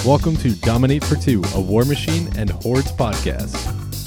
Welcome to Dominate for Two, a War Machine and Hordes podcast.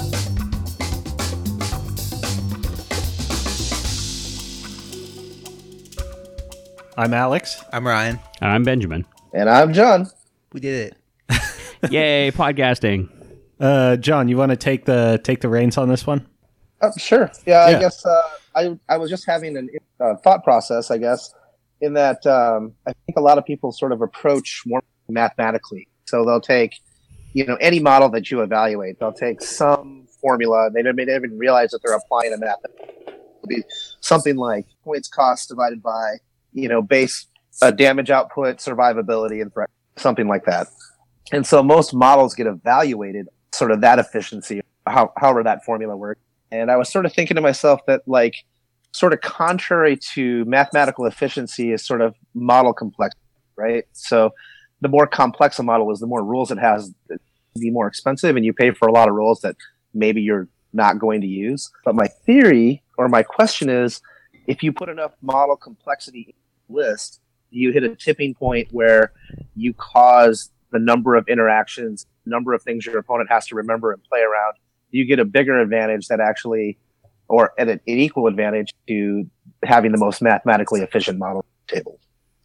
I'm Alex. I'm Ryan. And I'm Benjamin. And I'm John. We did it. Yay, podcasting. John, you want to take the reins on this one? Sure. Yeah, I guess I was just having a thought process, I guess, in that I think a lot of people sort of approach more mathematically. So they'll take, any model that you evaluate, they'll take some formula. They may not even realize that they're applying a math. It'll be something like points cost divided by, base damage output, survivability, and threat, something like that. And so most models get evaluated sort of that efficiency, however that formula works. And I was sort of thinking to myself that, sort of contrary to mathematical efficiency is sort of model complexity, right? So the more complex a model is, the more rules it has, to be more expensive, and you pay for a lot of rules that maybe you're not going to use. But my theory or my question is, if you put enough model complexity in the list, you hit a tipping point where you cause the number of interactions, number of things your opponent has to remember and play around. You get a bigger advantage that actually, or an equal advantage to having the most mathematically efficient model table.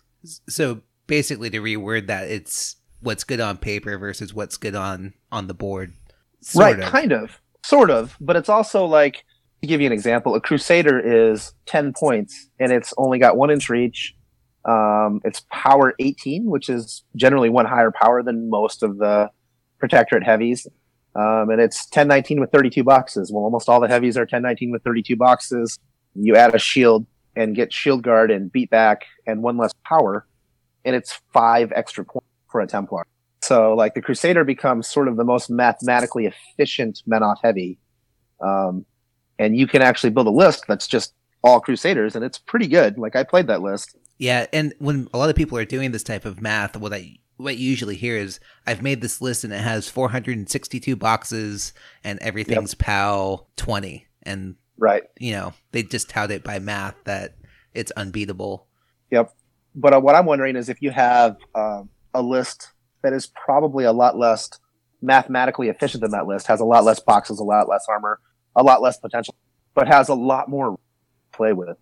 So basically, to reword that, it's what's good on paper versus what's good on the board. Sort of. But it's also like, to give you an example, a Crusader is 10 points, and it's only got 1 inch reach. It's power 18, which is generally one higher power than most of the Protectorate heavies. And it's 1019 with 32 boxes. Well, almost all the heavies are 1019 with 32 boxes. You add a shield and get shield guard and beat back and 1 less power, and it's 5 extra points for a Templar. So, the Crusader becomes sort of the most mathematically efficient Menoth heavy. And you can actually build a list that's just all Crusaders, and it's pretty good. I played that list. Yeah, and when a lot of people are doing this type of math, what you usually hear is, I've made this list and it has 462 boxes and everything's POW 20. And, right, they just tout it by math that it's unbeatable. Yep. But what I'm wondering is if you have a list that is probably a lot less mathematically efficient than that list, has a lot less boxes, a lot less armor, a lot less potential, but has a lot more to play with.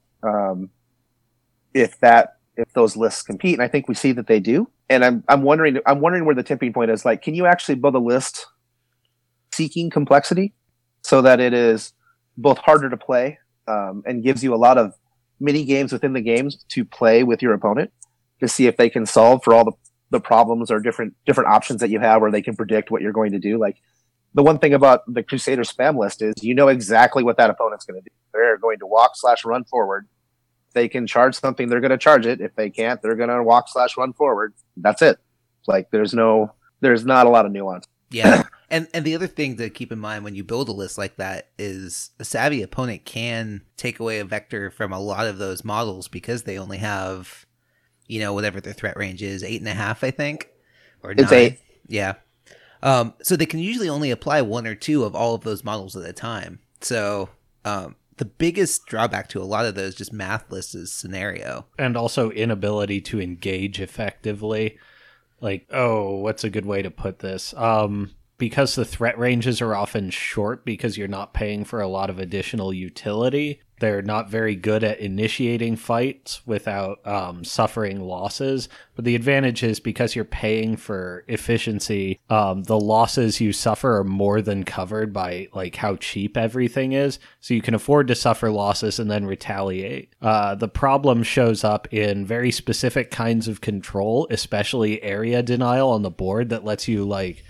If those lists compete, and I think we see that they do. And I'm wondering where the tipping point is. Can you actually build a list seeking complexity so that it is both harder to play and gives you a lot of mini games within the games to play with your opponent to see if they can solve for all the problems or different options that you have, where they can predict what you're going to do. The one thing about the Crusader spam list is exactly what that opponent's going to do. They're going to walk/run forward. If they can charge something, they're going to charge it. If they can't, they're going to walk/run forward. That's it. There's not a lot of nuance. Yeah. And the other thing to keep in mind when you build a list like that is a savvy opponent can take away a vector from a lot of those models because they only have, whatever their threat range is, 8.5, I think, or 9. It's 8. Yeah. So they can usually only apply 1 or 2 of all of those models at a time. So the biggest drawback to a lot of those just math lists is scenario. And also inability to engage effectively. What's a good way to put this? Because the threat ranges are often short because you're not paying for a lot of additional utility, they're not very good at initiating fights without suffering losses. But the advantage is because you're paying for efficiency, the losses you suffer are more than covered by how cheap everything is. So you can afford to suffer losses and then retaliate. The problem shows up in very specific kinds of control, especially area denial on the board that lets you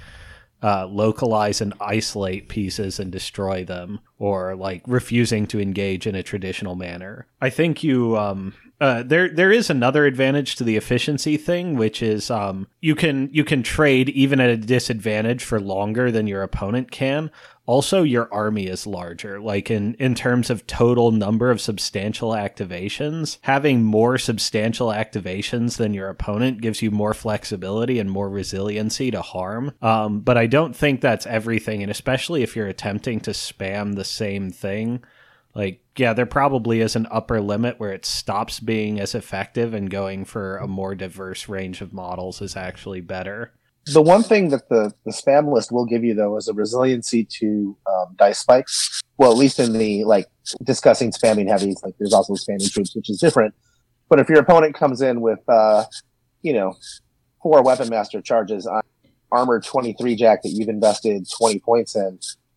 localize and isolate pieces and destroy them, or refusing to engage in a traditional manner. I think there is another advantage to the efficiency thing, which is you can trade even at a disadvantage for longer than your opponent can. Also, your army is larger. In terms of total number of substantial activations, having more substantial activations than your opponent gives you more flexibility and more resiliency to harm. But I don't think that's everything, and especially if you're attempting to spam the same thing. There probably is an upper limit where it stops being as effective, and going for a more diverse range of models is actually better. The one thing that the spam list will give you, though, is a resiliency to dice spikes. Well, at least in the, like, discussing spamming heavies, like, there's also spamming troops, which is different. But if your opponent comes in with, 4 Weapon Master charges on Armor 23 Jack that you've invested 20 points in,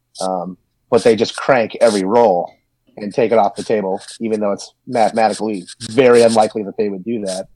but they just crank every roll and take it off the table, even though it's mathematically very unlikely that they would do that.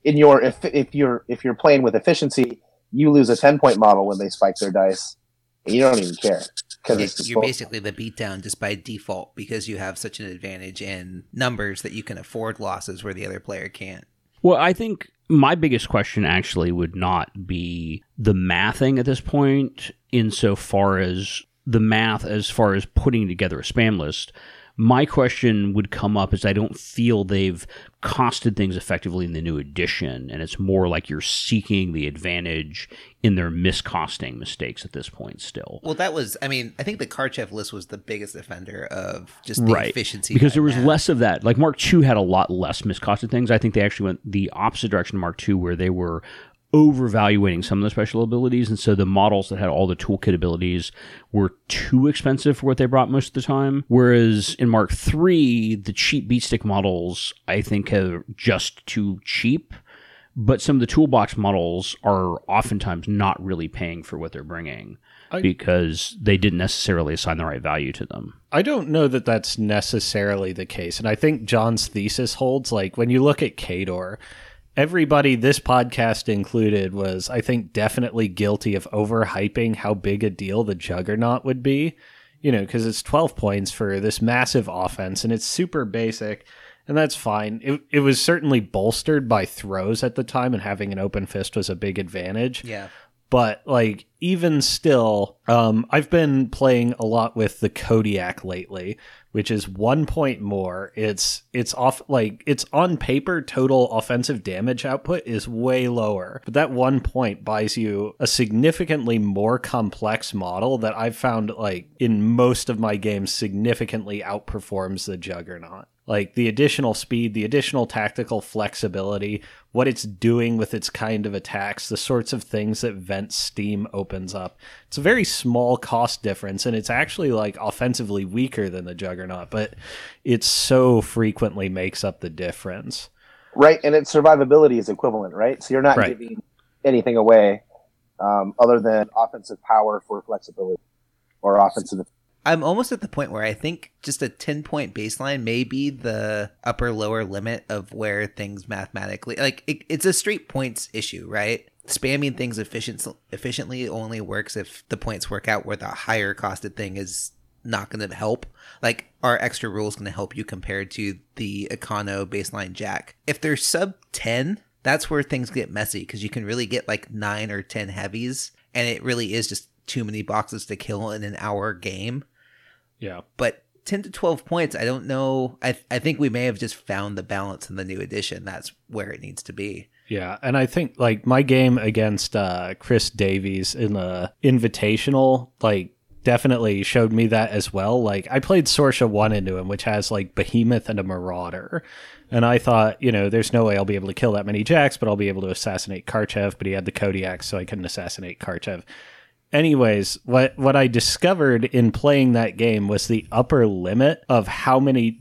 If you're playing with efficiency, you lose a 10-point model when they spike their dice, and you don't even care. You're basically the beatdown just by default because you have such an advantage in numbers that you can afford losses where the other player can't. Well, I think my biggest question actually would not be the mathing at this point, insofar as the math as far as putting together a spam list. My question would come up is I don't feel they've costed things effectively in the new edition, and it's more like you're seeking the advantage in their miscosting mistakes at this point still. Well, I think the Karchev list was the biggest offender of just the efficiency. Because there was less of that. Like Mark II had a lot less miscosted things. I think they actually went the opposite direction of Mark II, where they were overvaluating some of the special abilities, and so the models that had all the toolkit abilities were too expensive for what they brought most of the time. Whereas in Mark III, the cheap beatstick models, I think, are just too cheap, but some of the toolbox models are oftentimes not really paying for what they're bringing because they didn't necessarily assign the right value to them. I don't know that that's necessarily the case, and I think John's thesis holds. Like, when you look at Khador, everybody, this podcast included, was, I think, definitely guilty of overhyping how big a deal the Juggernaut would be, because it's 12 points for this massive offense, and it's super basic, and that's fine. It was certainly bolstered by throws at the time, and having an open fist was a big advantage. Yeah. But, like, even still, I've been playing a lot with the Kodiak lately, which is 1 point more. It's off, like, it's on paper, total offensive damage output is way lower. But that 1 point buys you a significantly more complex model that I've found, like, in most of my games significantly outperforms the Juggernaut. Like, the additional speed, the additional tactical flexibility, what it's doing with its kind of attacks, the sorts of things that Vent Steam opens up. It's a very small cost difference, and it's actually, like, offensively weaker than the Juggernaut, but it so frequently makes up the difference. Right, and its survivability is equivalent, right? So you're not giving anything away other than offensive power for flexibility or offensive. I'm almost at the point where I think just a 10-point baseline may be the upper-lower limit of where things mathematically... Like, it's a straight points issue, right? Spamming things efficiently only works if the points work out where the higher-costed thing is not going to help. Like, are extra rules going to help you compared to the Econo baseline Jack? If they're sub-10, that's where things get messy, because you can really get, like, 9 or 10 heavies, and it really is just too many boxes to kill in an hour game. Yeah. But 10 to 12 points, I don't know. I think we may have just found the balance in the new edition. That's where it needs to be. Yeah, and I think, like, my game against Chris Davies in the Invitational, like, definitely showed me that as well. Like, I played Sorsha 1 into him, which has, like, Behemoth and a Marauder. And I thought, there's no way I'll be able to kill that many Jacks, but I'll be able to assassinate Karchev. But he had the Kodiak, so I couldn't assassinate Karchev. Anyways, what I discovered in playing that game was the upper limit of how many,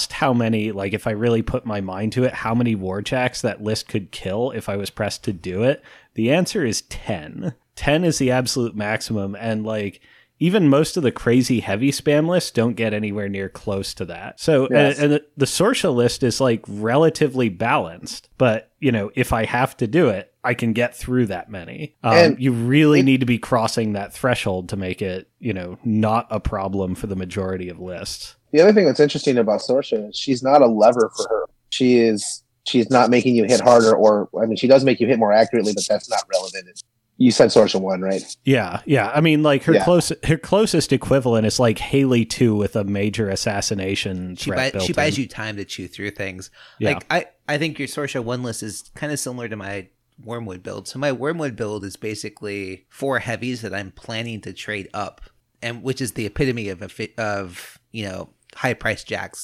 like, if I really put my mind to it, how many Warjacks that list could kill if I was pressed to do it. The answer is 10. 10 is the absolute maximum, and, like, even most of the crazy heavy spam lists don't get anywhere near close to that. So, yes. and the Sorsha list is, like, relatively balanced, but, if I have to do it, I can get through that many. You really need to be crossing that threshold to make it, not a problem for the majority of lists. The other thing that's interesting about Sorsha is she's not a lever for her. She's not making you hit harder, she does make you hit more accurately, but that's not relevant. You said Sorsha 1, right? Yeah. I mean, like, her closest equivalent is, like, Haley 2 with a major assassination threat built in. She buys you time to chew through things. Yeah. Like, I think your Sorsha 1 list is kind of similar to my Wormwood build. So my Wormwood build is basically 4 heavies that I'm planning to trade up, and which is the epitome of high price Jacks that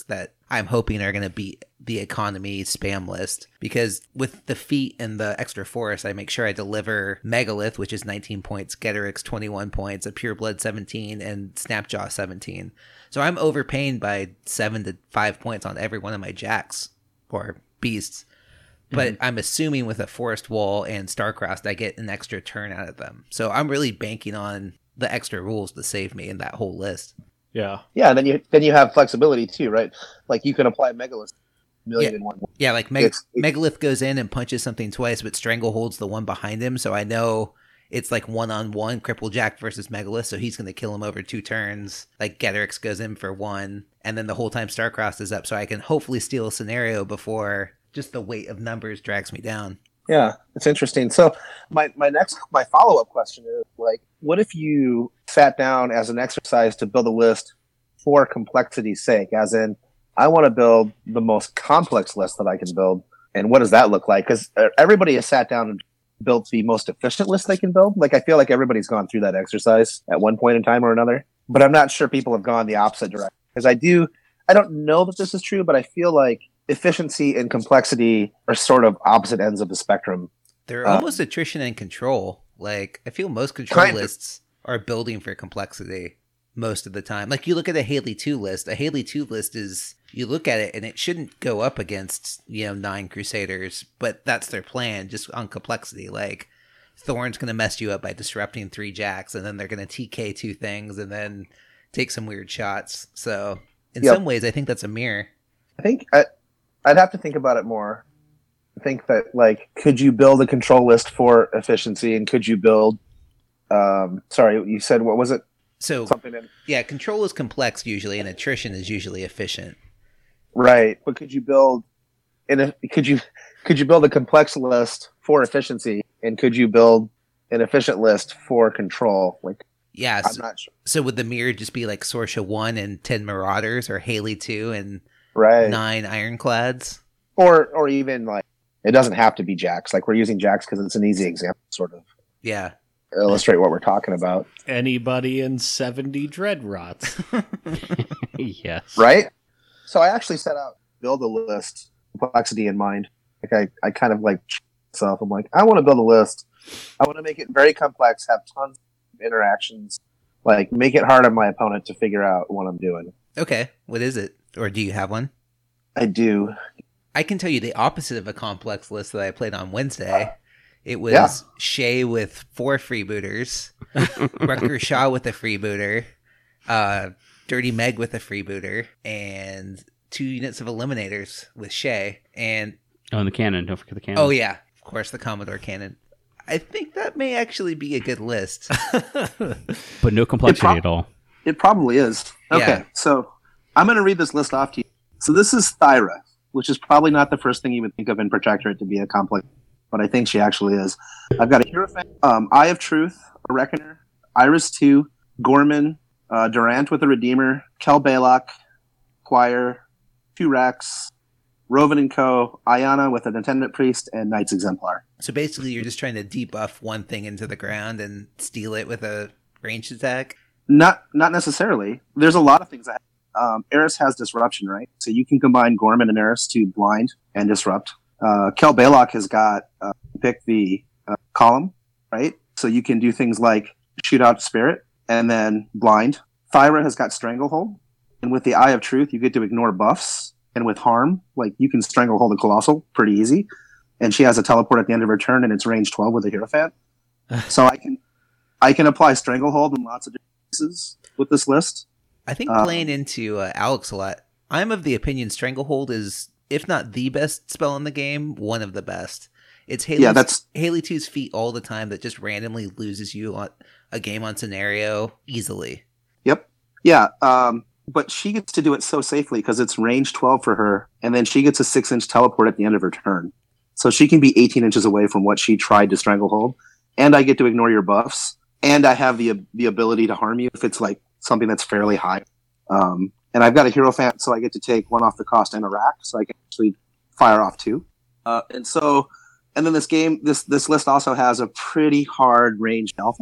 I'm hoping are going to beat the economy spam list, because with the feat and the extra force, I make sure I deliver Megalith, which is 19 points, Getorix 21 points, a Pureblood 17, and Snapjaw 17. So I'm overpaying by 7 to 5 points on every one of my jacks or beasts. But I'm assuming with a Forest Wall and Starcrossed, I get an extra turn out of them. So I'm really banking on the extra rules to save me in that whole list. Yeah. Yeah, and then you have flexibility too, right? Like you can apply Megalith million in one. Yeah, like Megalith goes in and punches something twice, but Strangleholds the one behind him. So I know it's like 1-on-1 Cripple Jack versus Megalith, so he's going to kill him over 2 turns. Like Getorix goes in for 1, and then the whole time Starcrossed is up, so I can hopefully steal a scenario before just the weight of numbers drags me down. Yeah, it's interesting. So my follow-up question is, like, what if you sat down as an exercise to build a list for complexity's sake, as in, I want to build the most complex list that I can build, and what does that look like? Because everybody has sat down and built the most efficient list they can build. Like, I feel like everybody's gone through that exercise at one point in time or another, but I'm not sure people have gone the opposite direction. Because I don't know that this is true, but I feel like efficiency and complexity are sort of opposite ends of the spectrum. They're almost attrition and control. Like, I feel most control lists are building for complexity most of the time. Like, you look at a Haley 2 list. A Haley 2 list is, you look at it and it shouldn't go up against, 9 Crusaders, but that's their plan, just on complexity. Like, Thorn's going to mess you up by disrupting 3 jacks, and then they're going to TK 2 things, and then take some weird shots. So, in some ways, I think that's a mirror. I think I'd have to think about it more. I think that, like, could you build a control list for efficiency, and could you build sorry, you said, what was it? So something in, control is complex usually, and attrition is usually efficient. Right, but could you build could you build a complex list for efficiency, and could you build an efficient list for control? Like, yeah, I'm not sure. So would the mirror just be like Sorsha 1 and 10 Marauders, or Haley 2 and 9 Ironclads? Or even, like, it doesn't have to be jacks. Like, we're using jacks because it's an easy example, sort of. Yeah. Illustrate what we're talking about. Anybody in 70 Dreadrots. Yes. Right? So I actually set out to build a list, complexity in mind. Like, I kind of, like, myself. I'm like, I want to build a list. I want to make it very complex, have tons of interactions, like, make it hard on my opponent to figure out what I'm doing. Okay. What is it? Or do you have one? I do. I can tell you the opposite of a complex list that I played on Wednesday. It was Shay with 4 freebooters, Rucker Shaw with a freebooter, Dirty Meg with a freebooter, and 2 units of eliminators with Shay. And the cannon. Don't forget the cannon. Oh, yeah. Of course, the Commodore cannon. I think that may actually be a good list. But no complexity at all. It probably is. Okay, so I'm going to read this list off to you. So this is Thyra, which is probably not the first thing you would think of in Protectorate to be a complex, but I think she actually is. I've got a Hierophant, Eye of Truth, a Reckoner, Iris 2, Gorman, Durant with a Redeemer, Kel Balok, Choir, 2 Rex, Rovan and Co., Ayana with an Attendant Priest, and Knights Exemplar. So basically you're just trying to debuff one thing into the ground and steal it with a ranged attack? Not necessarily. There's a lot of things that Eris has disruption, right? So you can combine Gorman and Eris to blind and disrupt. Kel Balok has got pick the column, right? So you can do things like shoot out Spirit and then blind. Thyra has got Stranglehold, and with the Eye of Truth, you get to ignore buffs. And with Harm, like, you can Stranglehold a Colossal pretty easy. And she has a teleport at the end of her turn, and it's range 12 with a Hierophant. So I can apply Stranglehold in lots of different pieces with this list. I think playing into Alex a lot, I'm of the opinion Stranglehold is, if not the best spell in the game, one of the best. It's Haley 2's feat all the time that just randomly loses you on a game on scenario easily. Yep. Yeah. But she gets to do it so safely because it's range 12 for her, and then she gets a 6-inch teleport at the end of her turn. So she can be 18 inches away from what she tried to Stranglehold, and I get to ignore your buffs, and I have the ability to harm you if it's like something that's fairly high. And I've got a Hierophant, so I get to take 1 off the cost and a rack, so I can actually fire off 2. And then this list also has a pretty hard ranged alpha.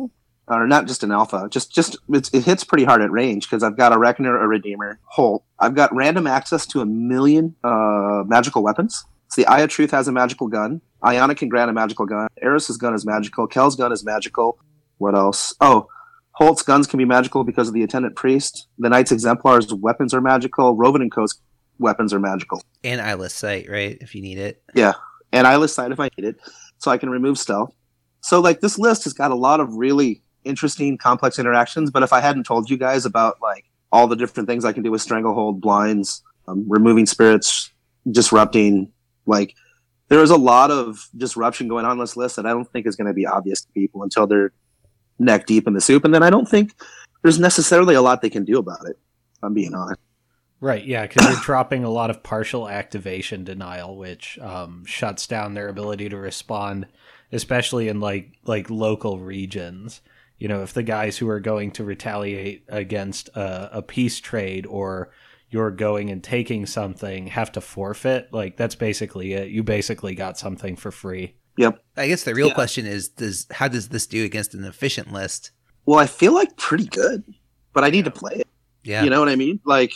or not just an alpha, it hits pretty hard at range because I've got a Reckoner, a Redeemer, Holt. I've got random access to 1,000,000 magical weapons. So the Eye of Truth has a magical gun. Ionic can grant a magical gun. Eris's gun is magical. Kel's gun is magical. What else? Oh, Holt's guns can be magical because of the Attendant Priest. The Knights Exemplar's weapons are magical. Rovan and Co's weapons are magical. And Eyeless Sight, right? If you need it. Yeah, and Eyeless Sight if I need it. So I can remove stealth. So like this list has got a lot of really interesting, complex interactions. But if I hadn't told you guys about like all the different things I can do with Stranglehold, blinds, removing spirits, disrupting, like there is a lot of disruption going on this list that I don't think is going to be obvious to people until they're neck deep in the soup. And then I don't think there's necessarily a lot they can do about it, if I'm being honest. Right, yeah, because you're dropping a lot of partial activation denial, which shuts down their ability to respond, especially in like local regions. You know, if the guys who are going to retaliate against a peace trade or you're going and taking something have to forfeit, like that's basically it. You basically got something for free. Yep. I guess the real question is, how does this do against an efficient list? Well, I feel like pretty good, but I need to play it. Yeah. You know what I mean? Like,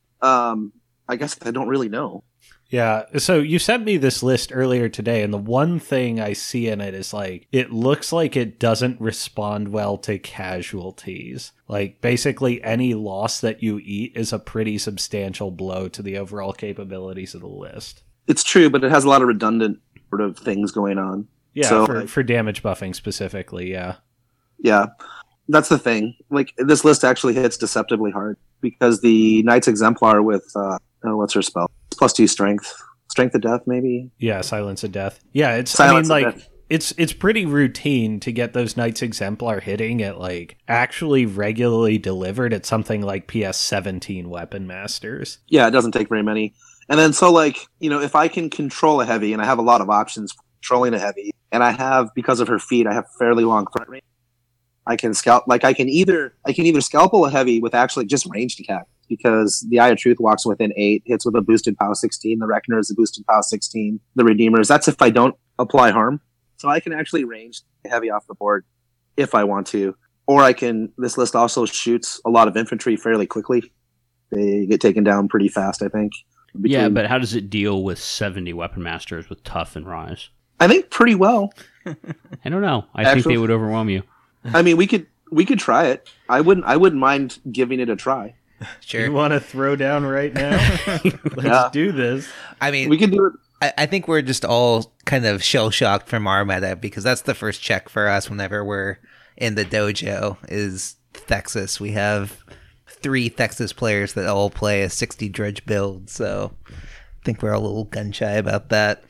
I guess I don't really know. Yeah, so you sent me this list earlier today, and the one thing I see in it is, like, it looks like it doesn't respond well to casualties. Like, basically any loss that you eat is a pretty substantial blow to the overall capabilities of the list. It's true, but it has a lot of redundant sort of things going on. Yeah, so, for damage buffing specifically, yeah. Yeah, that's the thing. Like, this list actually hits deceptively hard, because the Knights Exemplar with, what's her spell? +2 strength. Strength of Death, maybe? Yeah, Silence of Death. Yeah, Death. It's pretty routine to get those Knights Exemplar hitting at, like, actually regularly delivered at something like PS17 Weapon Masters. Yeah, it doesn't take very many. And then, so, like, you know, if I can control a heavy, and I have a lot of options for controlling a heavy, and I have, because of her feet, I have fairly long threat range, I can scalp, like, I can either scalpel a heavy with actually just ranged attack, because the Eye of Truth walks within 8, hits with a boosted POW 16, the Reckoner is a boosted POW 16, the Redeemers, that's if I don't apply harm. So I can actually range heavy off the board if I want to. Or I can, this list also shoots a lot of infantry fairly quickly. They get taken down pretty fast, I think. Yeah, but how does it deal with 70 Weapon Masters with Tough and Rise? I think pretty well. I don't know. I think they would overwhelm you. I mean, we could try it. I wouldn't mind giving it a try. Sure. You want to throw down right now? Let's do this. I mean, we can do it. I think we're just all kind of shell-shocked from our meta, because that's the first check for us whenever we're in the dojo is Thexus. We have 3 Thexus players that all play a 60 dredge build, so I think we're all a little gun-shy about that.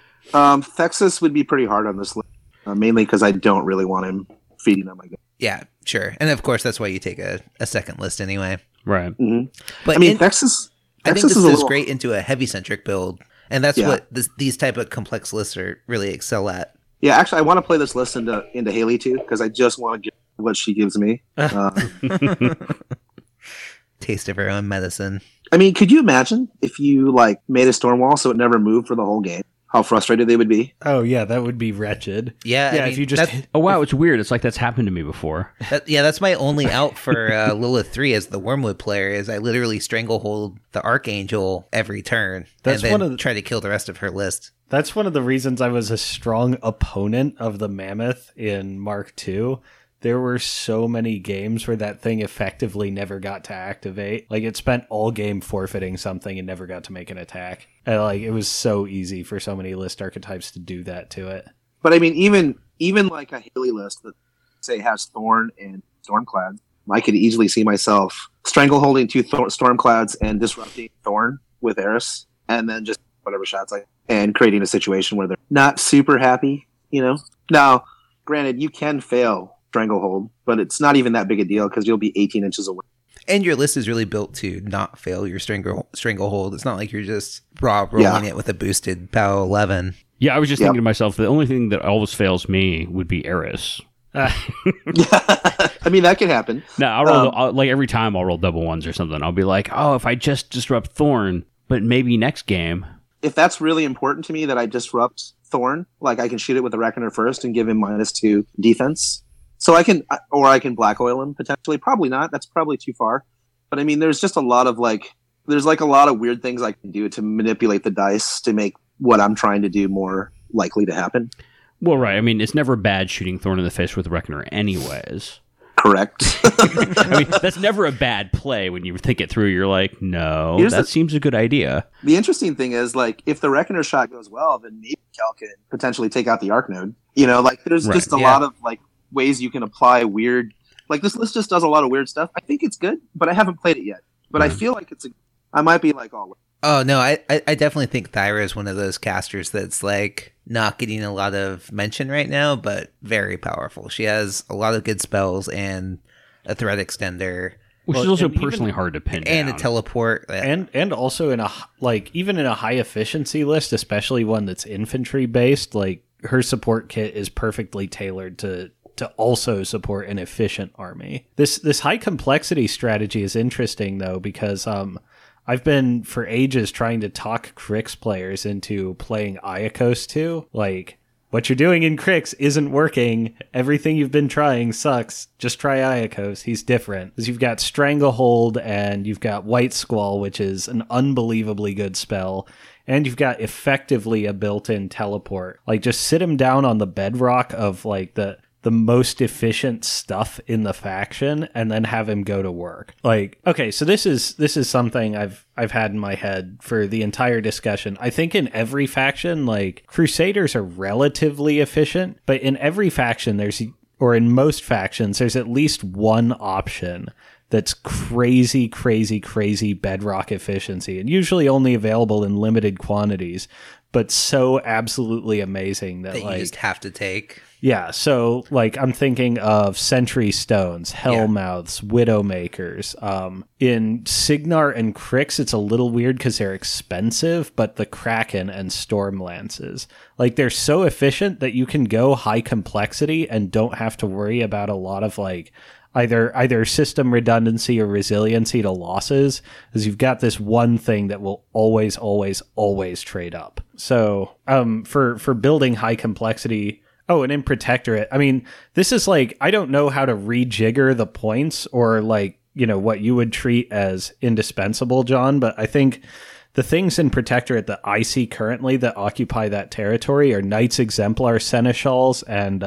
Thexus would be pretty hard on this list, mainly because I don't really want him feeding on my gun. Yeah, sure. And of course, that's why you take a second list anyway. Right. Mm-hmm. But I mean, Thexus I think this is goes great into a heavy-centric build. And that's Yeah. what these type of complex lists are really excel at. Yeah, actually, I want to play this list into Haley too, because I just want to get what she gives me. Taste of her own medicine. I mean, could you imagine if you like made a storm wall so it never moved for the whole game? How frustrated they would be. Oh, yeah, that would be wretched. Yeah, Yeah, I if mean, you just... Oh, wow, it's weird. It's like that's happened to me before. that's my only out for Lilith 3 as the Wormwood player, is I literally stranglehold the Archangel every turn That's and then one of the- try to kill the rest of her list. That's one of the reasons I was a strong opponent of the Mammoth in Mark II. There were so many games where that thing effectively never got to activate. Like, it spent all game forfeiting something and never got to make an attack. And, like, it was so easy for so many list archetypes to do that to it. But I mean, even like a Haley list that, say, has Thorn and Stormclad, I could easily see myself strangleholding 2 Stormclads and disrupting Thorn with Eris, and then just whatever shots and creating a situation where they're not super happy, you know? Now, granted, you can fail Stranglehold, but it's not even that big a deal because you'll be 18 inches away. And your list is really built to not fail your stranglehold. It's not like you're just rolling it with a boosted POW 11. Yeah, I was just thinking to myself, the only thing that always fails me would be Eris. I mean, that could happen. No, I'll roll like every time I'll roll double ones or something. I'll be like, oh, if I just disrupt Thorn, but maybe next game. If that's really important to me that I disrupt Thorn, like I can shoot it with the Reckoner first and give him -2 defense. So I can black oil him potentially. Probably not. That's probably too far. But I mean, there's just a lot of there's a lot of weird things I can do to manipulate the dice to make what I'm trying to do more likely to happen. Well, right. I mean, it's never bad shooting Thorn in the face with Reckoner anyways. Correct. I mean, that's never a bad play when you think it through. You're like, no, seems a good idea. The interesting thing is, if the Reckoner shot goes well, then maybe Cal can potentially take out the Arc Node. There's just a lot of ways you can apply weird. This list just does a lot of weird stuff. I think it's good, but I haven't played it yet. But I feel like I might be Oh, no, I definitely think Thyra is one of those casters that's not getting a lot of mention right now, but very powerful. She has a lot of good spells and a threat extender. Well, she's also personally hard to pin and down. a teleport. And also in even in a high efficiency list, especially one that's infantry based, her support kit is perfectly tailored to also support an efficient army. This high complexity strategy is interesting though, because I've been for ages trying to talk Crix players into playing Iacos 2. What you're doing in Crix isn't working. Everything you've been trying sucks. Just try Iacos. He's different. Because you've got Stranglehold and you've got White Squall, which is an unbelievably good spell. And you've got effectively a built-in teleport. Just sit him down on the bedrock of the most efficient stuff in the faction and then have him go to work. Okay, so this is something I've had in my head for the entire discussion. I think in every faction, Crusaders are relatively efficient, but in every faction in most factions, there's at least one option that's crazy bedrock efficiency, and usually only available in limited quantities, but so absolutely amazing that you just have to take. Yeah, so I'm thinking of Sentry Stones, Hellmouths, Widowmakers. In Cygnar and Crix, it's a little weird because they're expensive, but the Kraken and Stormlances, they're so efficient that you can go high complexity and don't have to worry about a lot of either system redundancy or resiliency to losses, as you've got this one thing that will always trade up. So for building high complexity. Oh, and in Protectorate, I mean, this is I don't know how to rejigger the points or what you would treat as indispensable, John, but I think the things in Protectorate that I see currently that occupy that territory are Knights Exemplar Seneschals and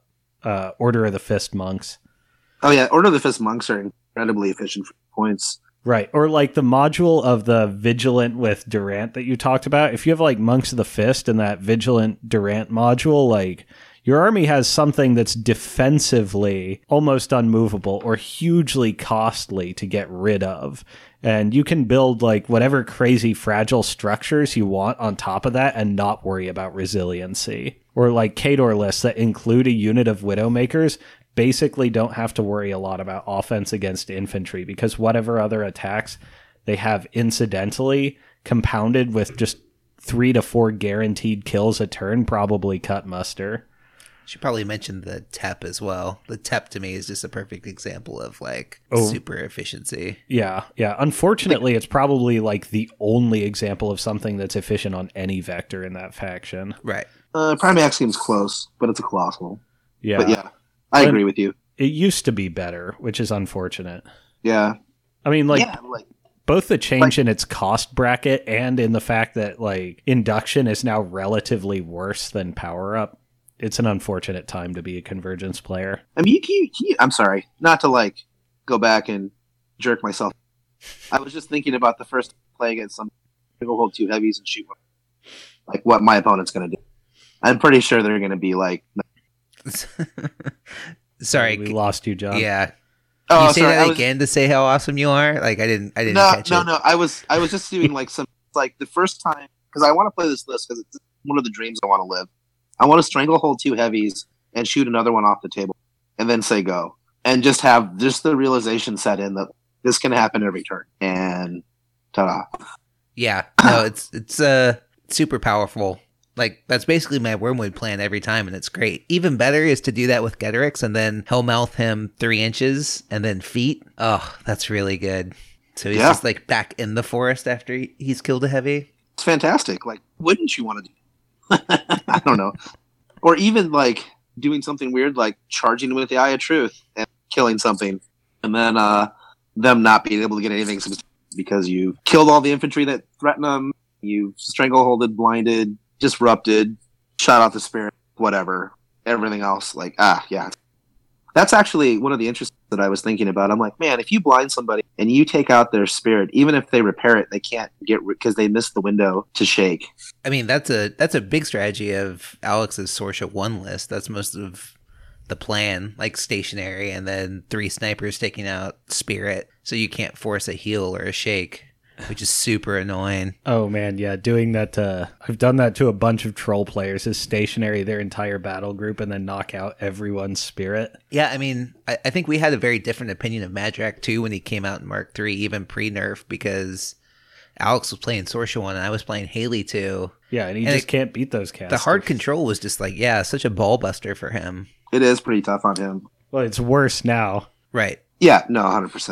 Order of the Fist Monks. Oh yeah, Order of the Fist Monks are incredibly efficient for points. Right, or the module of the Vigilant with Durant that you talked about. If you have Monks of the Fist and that Vigilant Durant module, your army has something that's defensively almost unmovable or hugely costly to get rid of. And you can build whatever crazy fragile structures you want on top of that and not worry about resiliency. Or Khador lists that include a unit of Widowmakers basically don't have to worry a lot about offense against infantry, because whatever other attacks they have incidentally compounded with just 3 to 4 guaranteed kills a turn probably cut muster. Should probably mention the TEP as well. The TEP to me is just a perfect example of super efficiency. Yeah. Unfortunately, it's probably the only example of something that's efficient on any vector in that faction. Right. Prime Axiom's close, but it's a colossal. Yeah. But yeah, I agree with you. It used to be better, which is unfortunate. Yeah. I mean, both the change in its cost bracket and in the fact that induction is now relatively worse than power up. It's an unfortunate time to be a Convergence player. I mean, I'm sorry, not to go back and jerk myself. I was just thinking about the first play against some people hold 2 heavies and shoot one. What my opponent's going to do. I'm pretty sure they're going to be Sorry, we lost you, John. Yeah. Can you say that again to say how awesome you are? I didn't catch it. No. I was just doing some the first time, because I want to play this list because it's one of the dreams I want to live. I want to Stranglehold 2 heavies and shoot another one off the table and then say go. And just have the realization set in that this can happen every turn. And ta-da. Yeah. No, it's super powerful. That's basically my Wormwood plan every time, and it's great. Even better is to do that with Getorix and then Hellmouth him 3 inches and then feet. Oh, that's really good. So he's just back in the forest after he's killed a heavy. It's fantastic. Wouldn't you want to do I don't know. Or even doing something weird like charging with the Eye of Truth and killing something, and then them not being able to get anything because you killed all the infantry that threatened them, you strangleholded, blinded, disrupted, shot out the spirit, whatever, everything else. Like, yeah. That's actually one of the interests that I was thinking about. I'm like, man, if you blind somebody and you take out their spirit, even if they repair it, they can't get because they missed the window to shake. I mean, that's a big strategy of Alex's Sorsha 1 list. That's most of the plan, like stationary, and then 3 snipers taking out spirit, so you can't force a heal or a shake, which is super annoying. Oh man, yeah, doing that I've done that to a bunch of troll players, is stationary their entire battle group and then knock out everyone's spirit. Yeah, I mean, I think we had a very different opinion of Madrak 2 when he came out in Mark 3, even pre-nerf, because Alex was playing Sorsha 1 and I was playing Haley 2. Yeah, and he just can't beat those casters. The hard control was just like, yeah, such a ball buster for him. It is pretty tough on him. Well, it's worse now. Right. Yeah, no, 100%.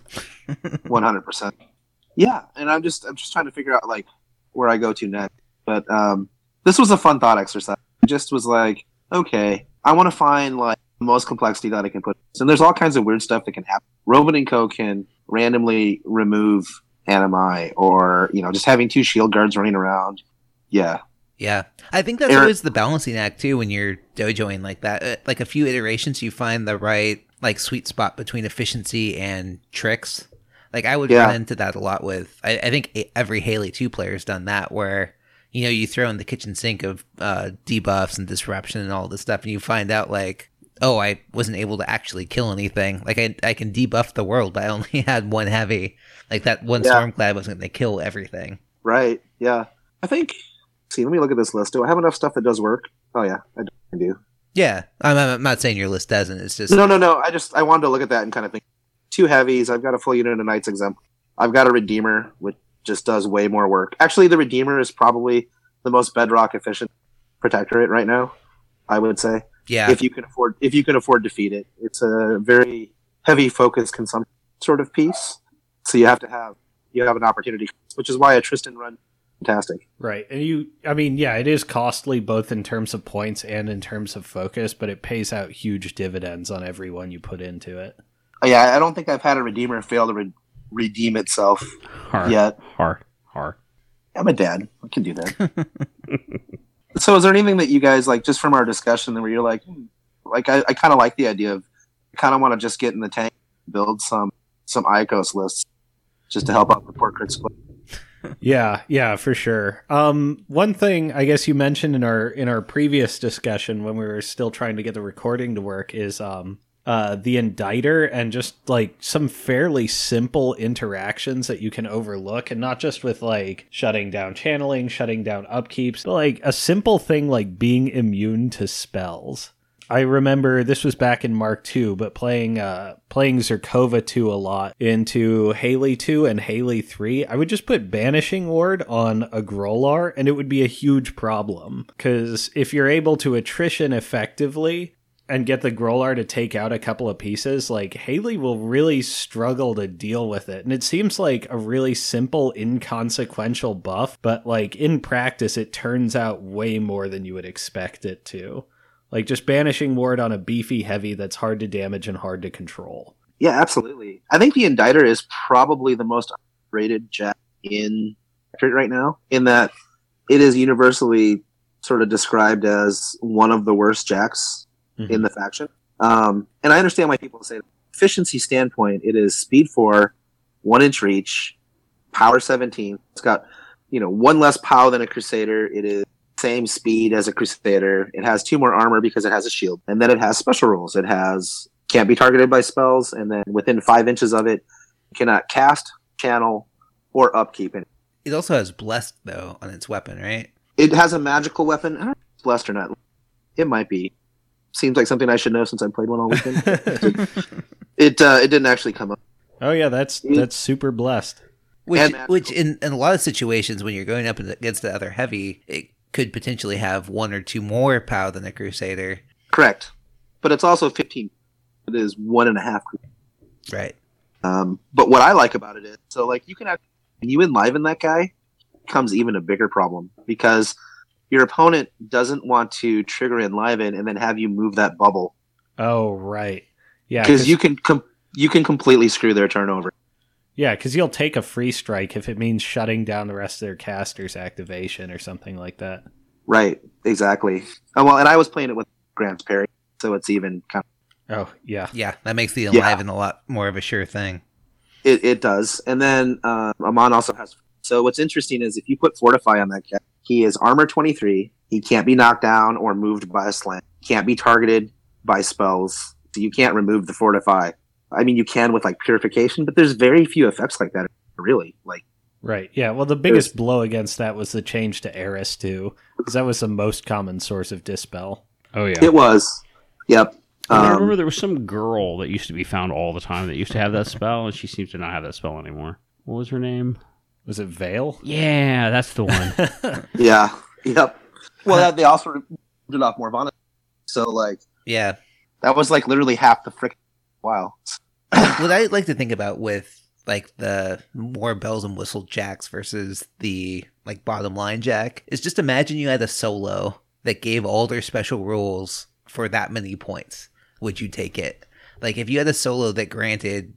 100%. Yeah, and I'm just trying to figure out like where I go to next. But this was a fun thought exercise. I just was like, okay, I want to find like the most complexity that I can put. And there's all kinds of weird stuff that can happen. Roman and Co can randomly remove animi, or just having 2 shield guards running around. Yeah. Yeah. I think that's always the balancing act too when you're dojoing like that. Like a few iterations, you find the right like sweet spot between efficiency and tricks. Like I would run into that a lot with. I think every Haley 2 player's done that, where you throw in the kitchen sink of debuffs and disruption and all this stuff, and you find out like, oh, I wasn't able to actually kill anything. Like I can debuff the world, but I only had 1 heavy. Like that one Stormclad wasn't going to kill everything. Right. Yeah. I think. See, let me look at this list. Do I have enough stuff that does work? Oh yeah, I do. Yeah, I'm not saying your list doesn't. It's just no. I wanted to look at that and kind of think. 2 heavies. I've got a full unit of Knights Exemplar. I've got a Redeemer, which just does way more work. Actually, the Redeemer is probably the most bedrock efficient protectorate right now, I would say. Yeah. If you can afford to feed it, it's a very heavy focus consumption sort of piece. So you have an opportunity, which is why a Tristan run fantastic. Right. And it is costly both in terms of points and in terms of focus, but it pays out huge dividends on every one you put into it. Yeah, I don't think I've had a Redeemer fail to redeem itself yet. Hard. I'm a dad. I can do that. So is there anything that you guys, like, just from our discussion where you're like I kind of like the idea of, I kind of want to just get in the tank, build some Iacos lists just to help out the poor crit split. Yeah, for sure. One thing I guess you mentioned in our previous discussion when we were still trying to get the recording to work is the Inditer, and just like some fairly simple interactions that you can overlook, and not just with like shutting down channeling, shutting down upkeeps, but like a simple thing like being immune to spells. I remember this was back in Mark 2, but playing Zerkova 2 a lot into Haley 2 and Haley 3, I would just put Banishing Ward on a Grolar, and it would be a huge problem. Because if you're able to attrition effectively and get the Grolar to take out a couple of pieces, like Haley will really struggle to deal with it. And it seems like a really simple, inconsequential buff, but like in practice, it turns out way more than you would expect it to. Like just Banishing Ward on a beefy heavy that's hard to damage and hard to control. Yeah, absolutely. I think the Inditer is probably the most rated jack in right now, in that it is universally sort of described as one of the worst jacks in the faction. And I understand why people say, efficiency standpoint, it is speed 4, 1 inch reach, power 17. It's got, 1 less power than a Crusader. It is same speed as a Crusader. It has 2 more armor because it has a shield. And then it has special rules. It has can't be targeted by spells, and then within 5 inches of it, cannot cast, channel, or upkeep it. It also has Blessed, though, on its weapon, right? It has a magical weapon. I don't know if it's Blessed or not. It might be. Seems like something I should know since I played one all weekend. It didn't actually come up. Oh yeah, that's super blessed. Which in a lot of situations when you're going up against the other heavy, it could potentially have 1 or 2 more POW than a Crusader. Correct. But it's also 15. It is 1.5. Right. But what I like about it is, so like you can have, when you enliven that guy, becomes even a bigger problem, because your opponent doesn't want to trigger Enliven and then have you move that bubble. Oh, right. Yeah, because you can completely screw their turnover. Yeah, because you'll take a free strike if it means shutting down the rest of their caster's activation or something like that. Right, exactly. Oh, well, and I was playing it with Grant's Parry, so it's even kind of... Oh, yeah. Yeah, that makes the Enliven a lot more of a sure thing. It does. And then Amon also has... So what's interesting is if you put Fortify on that guy, he is armor 23. He can't be knocked down or moved by a slam. Can't be targeted by spells. So you can't remove the Fortify. I mean, you can with like Purification, but there's very few effects like that, really. Like, right. Yeah. Well, the biggest blow against that was the change to Eris too, because that was the most common source of dispel. Oh yeah, it was. Yep. I remember there was some girl that used to be found all the time that used to have that spell, and she seems to not have that spell anymore. What was her name? Was it Veil? Yeah, that's the one. Yeah. Yep. Well, they also moved it off Morvana. So, like, yeah, that was like literally half the freaking while. What I like to think about with like the more bells and whistle jacks versus the like bottom line jack is just imagine you had a solo that gave all their special rules for that many points. Would you take it? Like if you had a solo that granted,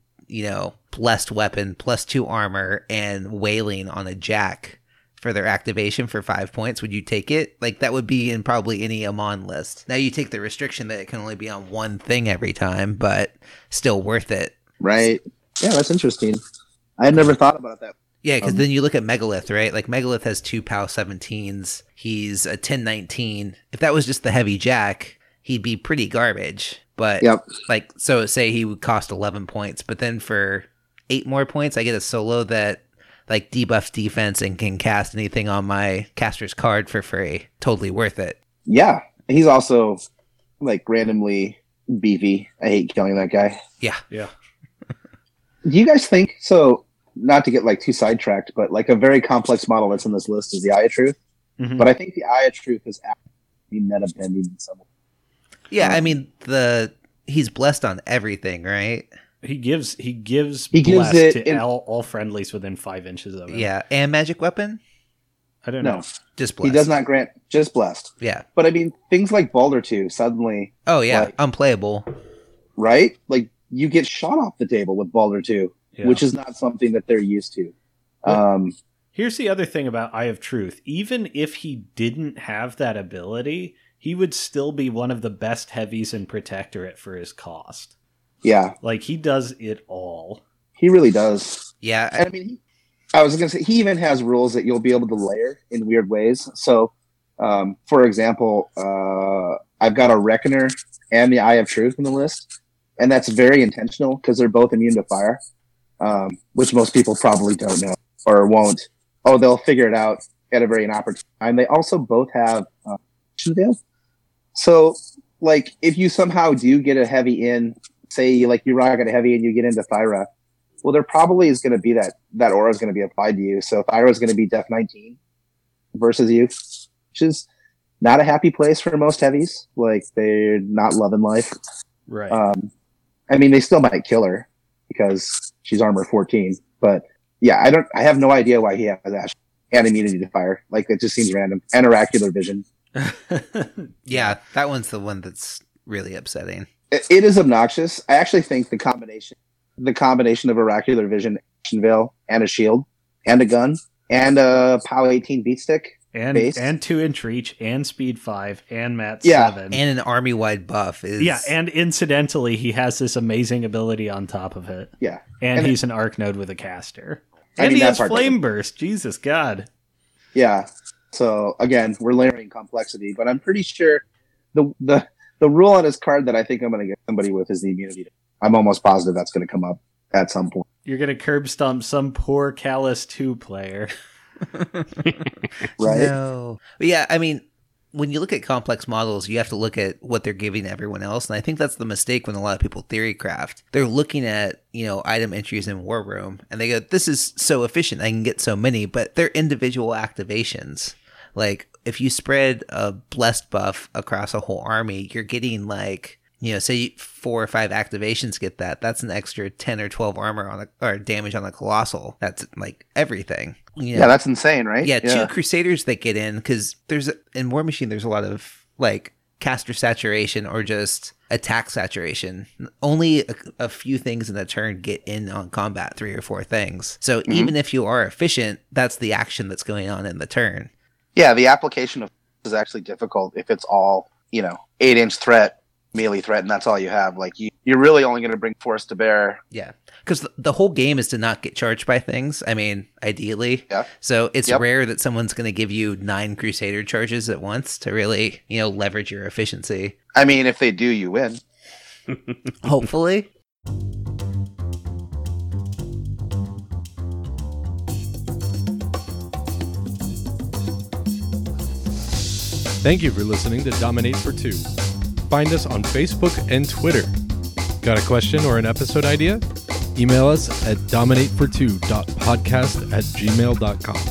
blessed weapon, +2 armor, and wailing on a jack for their activation for 5 points, would you take it? Like that would be in probably any Amon list. Now you take the restriction that it can only be on one thing every time, but still worth it. Right. Yeah, that's interesting. I had never thought about that. Yeah, because then you look at Megalith, right? Like Megalith has 2 POW 17s. He's a 10-19. If that was just the heavy jack, he'd be pretty garbage. But like, so say he would cost 11 points, but then for 8 more points, I get a solo that like debuffs defense and can cast anything on my caster's card for free. Totally worth it. Yeah, he's also like randomly beefy. I hate killing that guy. Yeah. Yeah. Do you guys think so? Not to get like too sidetracked, but like a very complex model that's in this list is the Eye of Truth. Mm-hmm. But I think the Eye of Truth is actually meta bending in some way. Yeah, I mean he's blessed on everything, right? He gives blessed it to all friendlies within 5 inches of him. Yeah, and magic weapon? I don't know. No, just blessed. He does not grant just blessed. Yeah. But I mean things like Baldur 2 suddenly. Oh yeah, like, unplayable. Right? Like you get shot off the table with Baldur 2, which is not something that they're used to. Here's the other thing about Eye of Truth. Even if he didn't have that ability, he would still be one of the best heavies in Protectorate for his cost. Yeah. Like, he does it all. He really does. Yeah. And I mean, I was going to say, he even has rules that you'll be able to layer in weird ways. So, for example, I've got a Reckoner and the Eye of Truth in the list. And that's very intentional because they're both immune to fire, which most people probably don't know or won't. Oh, they'll figure it out at a very inopportune time. They also both have Veil. So, like, if you somehow do get a heavy in, say, like, you rock at a heavy and you get into Thyra, well, there probably is going to be that aura is going to be applied to you. So Thyra is going to be Def 19 versus you, which is not a happy place for most heavies. Like, they're not loving life. Right. I mean, they still might kill her because she's armor 14. But, yeah, I have no idea why he has Ash and immunity to fire. Like, it just seems random. And oracular vision. Yeah, that one's the one that's really upsetting. It is obnoxious. I actually think the combination of oracular vision, Action Veil, and a shield, and a gun, and a POW 18 beat stick, and 2-inch reach, and speed 5, and mat 7, and an army wide buff is and incidentally, he has this amazing ability on top of it. Yeah, and he's an arc node with a caster, I and mean, he has that's flame burst. Jesus God. Yeah. So again, we're layering complexity, but I'm pretty sure the rule on his card that I think I'm going to get somebody with is the immunity. I'm almost positive that's going to come up at some point. You're going to curb stomp some poor Callus 2 player. Right? No. But yeah, I mean, when you look at complex models, you have to look at what they're giving everyone else. And I think that's the mistake when a lot of people theory craft. They're looking at, item entries in War Room and they go, this is so efficient. I can get so many, but they're individual activations. Like if you spread a blessed buff across a whole army, you're getting like, say 4 or 5 activations get that. That's an extra 10 or 12 armor or damage on a Colossal. That's like everything. Yeah, that's insane, right? Yeah, 2 Crusaders that get in, because in War Machine, there's a lot of like caster saturation or just attack saturation. Only a few things in a turn get in on combat, 3 or 4 things. So even if you are efficient, that's the action that's going on in the turn. Yeah, the application of is actually difficult if it's all, 8-inch threat, melee threat, and that's all you have. Like, you're really only going to bring force to bear. Yeah, because the whole game is to not get charged by things. I mean, ideally. Yeah. So it's rare that someone's going to give you 9 Crusader charges at once to really, leverage your efficiency. I mean, if they do, you win. Hopefully. Thank you for listening to Dominate for Two. Find us on Facebook and Twitter. Got a question or an episode idea? Email us at dominatefor2.podcast@gmail.com.